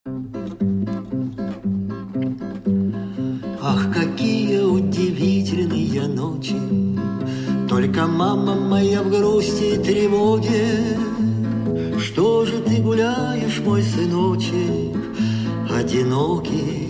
Ах, какие удивительные ночи! Только мама моя в грусти и тревоге. Что же ты гуляешь, мой сыночек, одинокий,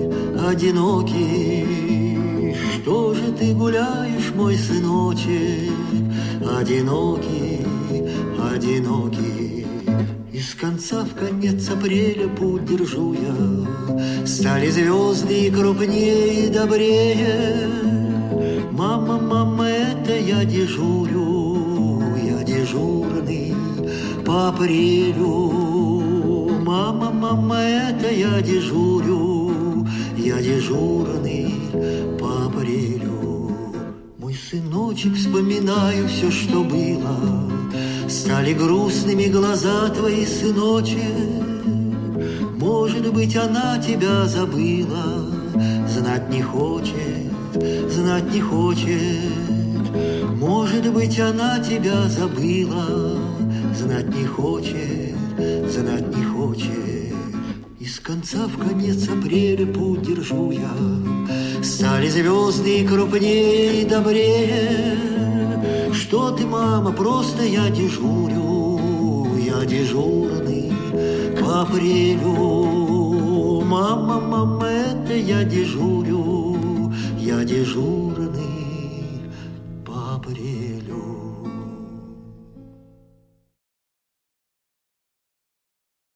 одинокий? Что же ты гуляешь, мой сыночек, одинокий, одинокий? Из конца в конец апреля путь держу я, стали звезды и крупнее, и добрее. Мама, мама, это я дежурю, я дежурный по апрелю. Мама, мама, это я дежурю, я дежурный по апрелю. Мой сыночек, вспоминаю все, что было. Стали грустными глаза твои, сыночек. Может быть, она тебя забыла, знать не хочет, знать не хочет. Может быть, она тебя забыла, знать не хочет, знать не хочет. Из конца в конец апреля путь держу я, стали звезды и крупнее, и добрее. Что ты, мама, просто я дежурю, я дежурный по апрелю. Мама, мама, это я дежурю, я дежурный по апрелю.